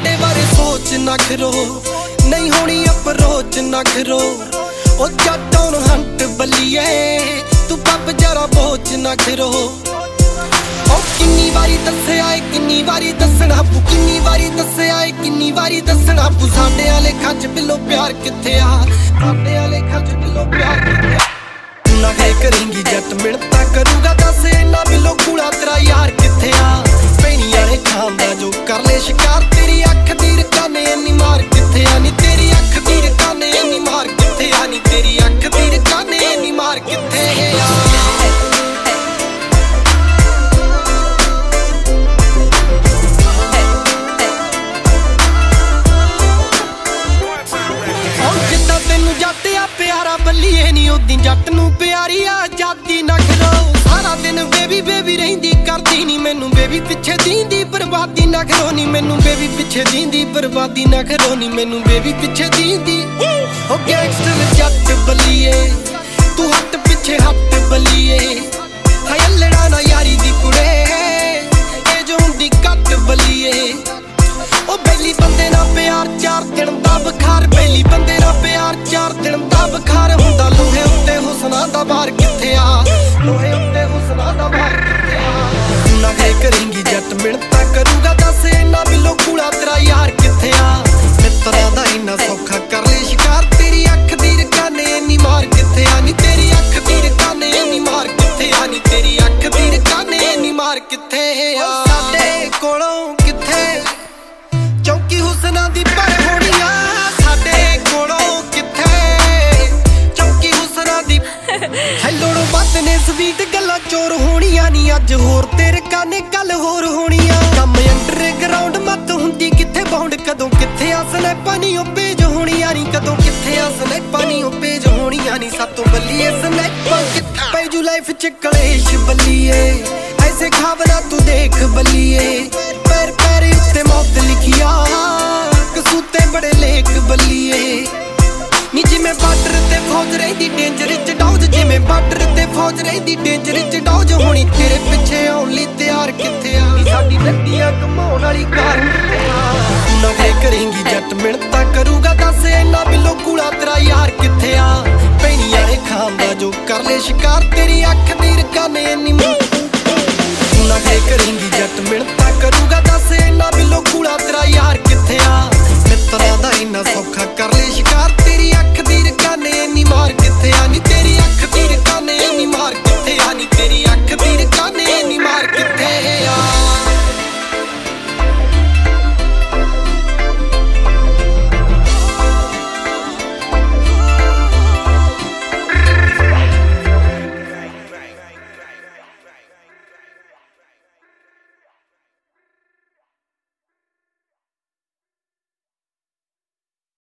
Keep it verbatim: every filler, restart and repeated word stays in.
ਸਾਡੇ ਬਾਰੇ ਸੋਚ ਨਾ ਕਰੋ, ਨਹੀਂ ਹੋਣੀ ਅਪਰੋਚ ਨਾ ਕਰੋ। ਉਹ ਜੱਟਾਂ ਨੂੰ ਹੰਟ ਬੱਲੀਏ, ਤੂੰ ਪੱਪ ਜਰਾ ਬੋਚ ਨਾ ਕਰੋ। ਉਹ ਕਿੰਨੀ ਵਾਰੀ ਦੱਸਿਆ ਏ, ਕਿੰਨੀ ਵਾਰੀ ਦੱਸਣਾ ਪੂ, ਕਿੰਨੀ ਵਾਰੀ ਦੱਸਿਆ ਏ, ਕਿੰਨੀ ਵਾਰੀ ਦੱਸਣਾ ਪੂ। ਸਾਡੇ ਵਾਲੇ ਖੱਜ ਬਿੱਲੋ ਪਿਆਰ ਕਿੱਥੇ ਆ, ਸਾਡੇ ਵਾਲੇ ਖੱਜ ਬਿੱਲੋ ਪਿਆਰ ਕਿੱਥੇ ਆ। ਤੂੰ ਨਾ ਗਏ ਕਰੇਂਗੀ ਜੱਟ ਮਿਹਨਤਾਂ ਕਰੂਗਾ, ਦੱਸ ਇਹਨਾਂ ਬਿੱਲੋ ਕੂੜਾ ਤੇਰਾ ਯਾਰ ਕਿੱਥੇ ਆ। ਪੈਣੀਆਂ ਨੇ ਖਾਂਦਾ ਜੋ ਕਰ ਲੈ ਸ਼ਿਕਾਰ, ਤੇਰੀ ਅੱਖ ਦੀ ਰਕਾਨੇ ਇੰਨੀ ਮਾਰ ਕਿੱਥੇ ਆ ਨੀ, ਤੇਰੀ ਅੱਖ ਦੀ ਰਕਾਨੇ ਇੰਨੀ ਮਾਰ ਕਿੱਥੇ ਆ ਨੀ, ਤੇਰੀ ਅੱਖ ਦੀ ਰਕਾਨੇ ਇੰਨੀ ਮਾਰ ਕਿੱਥੇ ਆ। ਜੱਟ ਆ ਪਿਆਰਾ ਬੱਲੀਏ ਨੀ ਉਦੀ ਜੱਟ ਨੂੰ ਪਿਆਰੀ ਆ ਆਜ਼ਾਦੀ ਨਾ ਖਲੋ। ਸਾਰਾ ਦਿਨ ਬੇਬੀ ਬੇਬੀ ਰਹਿੰਦੀ ਕਰਦੀ ਨੀ ਮੈਨੂੰ, ਬੇਬੀ ਪਿੱਛੇ ਦੀਂਦੀ ਬਰਬਾਦੀ ਨਾ ਕਰੋ ਨੀ ਮੈਨੂੰ, ਬੇਬੀ ਪਿੱਛੇ ਦੀਂਦੀ ਬਰਬਾਦੀ ਨਾ ਕਰੋ ਨੀ ਮੈਨੂੰ, ਬੇਬੀ ਪਿੱਛੇ ਦੀਂਦੀ। ਉਹ ਗੈਂਗਸਟਰ ਜੱਟ ਬੱਲੀਏ, ਤੂੰ ਹੱਟ ਪਿੱਛੇ ਹੱਟ ਬੱਲੀਏ। ਹਾਏ ਲੜਾ ਨਾ ਯਾਰੀ ਦੀ ਕੁੜੇ, ਇਹ ਜੋ ਹੁੰਦੀ ਕੱਟ ਬੱਲੀਏ। ਉਹ ਬੈਲੀ ਬੰਦੇ ਨਾਲ ਪਿਆਰ ਚਾਰ ਦਿਨ ਦਾ ਬੁਖਾਰ, ਬੈਲੀ ਬੰਦੇ ਨਾਲ ਪਿਆਰ ਚਾਰ ਦਿਨ ਦਾ ਬੁਖਾਰ ਹੁੰਦਾ। ਲੋਹੇ ਉੱਤੇ ਹੁਸਨਾ ਦਾ ਭਾਰ ਕਿੱਥੇ ਆ, ਲੋਹੇ ਉੱਤੇ ਹੁਸਨਾ ਦਾ ਭਾਰ ਕਿੱਥੇ ਆ। ਤੂੰ ਨਾ ਗਏ ਕਰੇਂਗੀ ਜੱਟ ਮਿਹਨਤਾਂ ਕਰੂਗਾ, ਦੱਸ ਇਹਨਾਂ ਬਿੱਲੋ ਕੂੜਾ ਤੇਰਾ ਯਾਰ ਕਿੱਥੇ ਆ। ਮਿੱਤਰਾਂ ਦਾ ਇੰਨਾ ਸੌਖਾ ਕਰ ਲੈ ਸ਼ਿਕਾਰ, ਤੇਰੀ ਅੱਖ ਦੀ ਰਕਾਨੇ ਇੰਨੀ ਮਾਰ ਕਿੱਥੇ ਆ ਨੀ, ਤੇਰੀ ਅੱਖ ਦੀ ਰਕਾਨੇ ਇੰਨੀ ਮਾਰ ਕਿੱਥੇ ਆ ਨੀ, ਤੇਰੀ ਅੱਖ ਦੀ ਰਕਾਨੇ ਇੰਨੀ ਮਾਰ ਕਿੱਥੇ ਆ। ਸਾਡੇ ਕੋਲੋਂ ਕਿੱਥੇ ਚੌਂਕੀ ਹੁਸਨਾ ਦੀ ਪਰ ਹੋਣੀਆਂ, ਸਾਡੇ ਕੋਲੋਂ ਕਿੱਥੇ ਚੌਂਕੀ ਹੁਸਨਾ ਦੀ। ਹੈਲੋੜੋਂ ਵੱਧ ਨੇ ਸਵੀਟ ਗੱਲਾਂ ਚੋਰ ਹੋਣੀਆਂ ਨੀ, ਅੱਜ ਹੋਰ ਤੇਰੇ ਕਾਨੇ ਕੱਲ ਹੋਰ ਹੋਣੀਆਂ। ਕੰਮ ਅੰਡਰਗਰਾਉਂਡ ਮੱਤ ਹੁੰਦੀ ਕਿੱਥੇ ਬਾਉਂਡ, ਕਦੋਂ ਕਿੱਥੇ ਆ ਸਨੈਪਾਂ ਨੀ ਉਹ ਪੇਜ ਹੋਣੀਆਂ ਨੀ, ਕਦੋਂ ਕਿੱਥੇ ਆ ਸਨੈਪਾਂ ਨੀ ਉਹ ਪੇਜ ਹੋਣੀਆਂ ਨੀ। ਸਾਤੋਂ ਬੱਲੀਏ ਸਨੈਪਾਂ ਕਿੱਥੇ ਪੈ ਜੂ ਲਾਈਫ ਚ ਕਲੇਸ਼ ਬੱਲੀਏ, ਐਸੇ ਖਾਵਨਾ ਤੂੰ ਦੇਖ ਬੱਲੀਏ। ਪੈਰ ਪੈਰ ਉੱਤੇ ਮੌਤ ਲਿਖਿਆ, ਕਸੂਤੇ ਬੜੇ ਲੇਖ ਬੱਲੀਏ ਨੀ। ਜਿਵੇਂ ਬਾਰਡਰ ਤੇ ਫੌਜ ਰਹਿੰਦੀ ਡੇਂਜਰ ਚ ਡੌਜ, ਜਿਵੇਂ ਬਾਰਡਰ ਤੇ ਫੌਜ ਰਹਿੰਦੀ ਡੇਂਜਰ ਚ ਡੌਜ ਹੋਣੀ। ਤੇਰੇ ਪਿੱਛੇ ਆਉਣ ਲਈ ਤਿਆਰ ਕਿੱਥੇ ਆ ਨੀ, ਸਾਡੀ ਨੱਡੀਆਂ ਘਮਾਉਣ ਵਾਲੀ ਕਾਰ ਕਿੱਥੇ ਆ। ਤੂੰ ਨਾ ਗਏ ਕਰੇਂਗੀ ਜੱਟ ਮਿਹਨਤਾਂ ਕਰੂਗਾ, ਦੱਸ ਇਹਨਾਂ ਬਿੱਲੋ ਕੂੜਾ ਤੇਰਾ ਯਾਰ ਕਿੱਥੇ ਆ। ਪੈਣੀਆਂ ਨੇ ਖਾਂਦਾ ਜੋ ਕਰ ਲੈ ਸ਼ਿਕਾਰ, ਤੇਰੀ ਅੱਖ ਦੀ ਰਕਾਨੇ ਇੰਨੀ ਮਾਰ। ਤੂੰ ਨਾ ਗਏ ਕਰੇਂਗੀ ਜੱਟ ਮਿਹਨਤਾਂ ਕਰੂਗਾ, ਦੱਸ ਇਹਨਾਂ ਬਿੱਲੋ ਕੂੜਾ ਤੇਰਾ ਯਾਰ ਕਿੱਥੇ ਆ। ਮਿੱਤਰਾਂ ਦਾ ਇੰਨਾ ਸੌਖਾ ਕਰ ਲੈ ਸ਼ਿਕਾਰ।